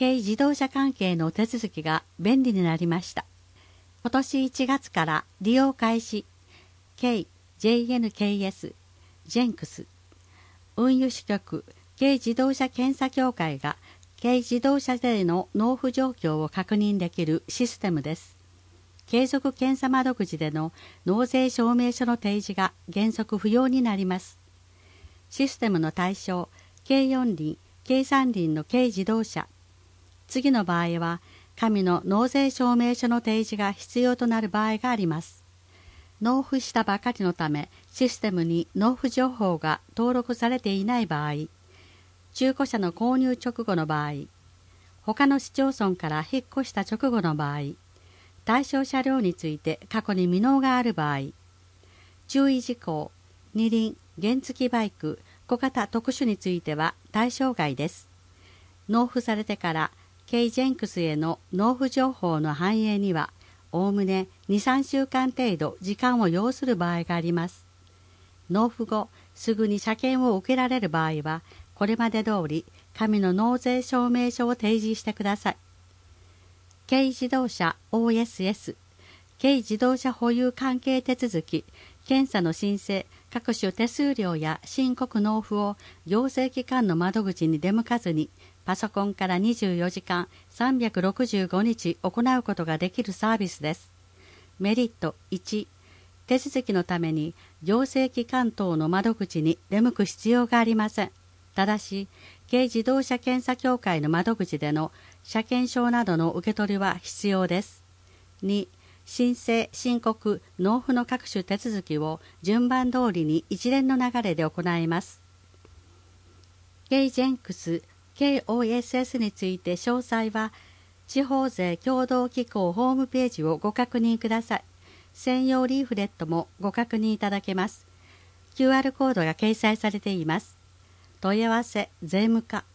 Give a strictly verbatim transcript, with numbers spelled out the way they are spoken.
軽自動車関係の手続きが便利になりました。今年いちがつから利用開始。軽 ジェイエヌケーエス、ジェンクス、運輸支局軽自動車検査協会が軽自動車税の納付状況を確認できるシステムです。継続検査窓口での納税証明書の提示が原則不要になります。システムの対象、軽よん輪、軽さん輪の軽自動車。次の場合は、紙の納税証明書の提示が必要となる場合があります。納付したばかりのため、システムに納付情報が登録されていない場合、中古車の購入直後の場合、他の市町村から引っ越した直後の場合、対象車両について過去に未納がある場合、注意事項、二輪、原付バイク、小型特殊については対象外です。納付されてから軽ジェンクスへの納付情報の反映には、おおむねに、さんしゅうかん程度時間を要する場合があります。納付後、すぐに車検を受けられる場合は、これまで通り紙の納税証明書を提示してください。軽自動車 オーエスエス、軽自動車保有関係手続き、検査の申請、各種手数料や申告納付を行政機関の窓口に出向かずに、パソコンからにじゅうよじかんさんびゃくろくじゅうごにち行うことができるサービスです。メリットいち、手続きのために行政機関等の窓口に出向く必要がありません。ただし、軽自動車検査協会の窓口での車検証などの受け取りは必要です。に、申請、申告、納付の各種手続きを順番通りに一連の流れで行います。軽ジェンクス、軽 オーエスエス について詳細は、地方税協同機構ホームページをご確認ください。専用リーフレットもご確認いただけます。キューアール コードが掲載されています。問い合わせ税務課